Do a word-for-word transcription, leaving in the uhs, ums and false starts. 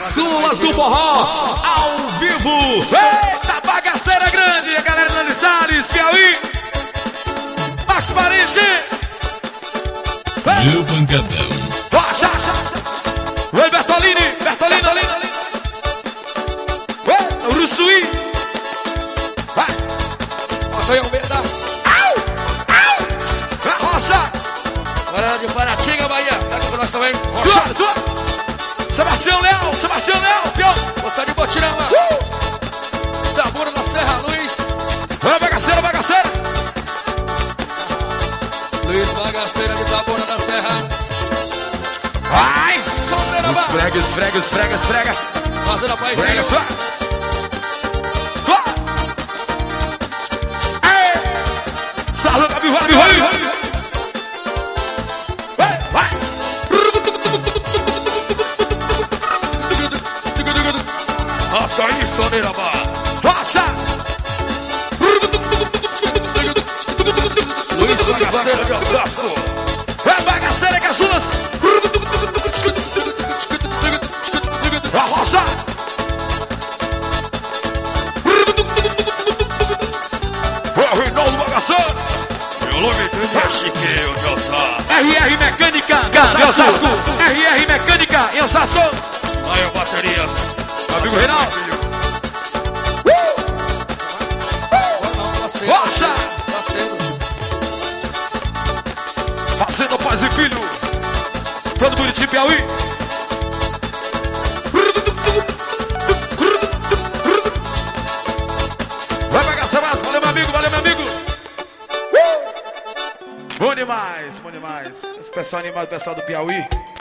Caçulas do Forró, ao vivo. Eita, bagaceira grande, a galera do Nani Salles, Piauí. Max Parente. Meu pancadão. Rocha, Oi, Bertolini, Bertolini, Bertolini. Oi, Urussuí. Vai. Foi o medo da... Au, au. Rocha. Galera de Paratinga, Bahia. Pega com nós também. Sua, sua. Sebastião Leal, Sebastião Leal, pior. Moça de Botirama. Uh. Tabura da Serra, Luiz. Vai, bagaceira, bagaceira. Luiz Bagaceira de Tabura da Serra. Vai. Sombreira, esfrega, esfrega, esfrega, esfrega. Fazendo a paz. Esfrega, sua. Salve, Gabi, Gabi, Gabi. Vai, vai. Rasca aí, soneira, Rocha. Luiz Bagaceira de Osasco. É bagaceira, caçulas. Rocha. O Reinaldo Bagaceira. Meu nome é Chiquinho de Osasco. R R Mecânica em Osasco. R R Mecânica em Osasco. Aí, baterias. Amigo Reinaldo. Rocha. Fazendo paz e filho. Todo Buriti, Piauí. Vai bagaceira, valeu meu amigo, valeu meu amigo. Bom demais, bom demais. Esse pessoal animado, pessoal do Piauí.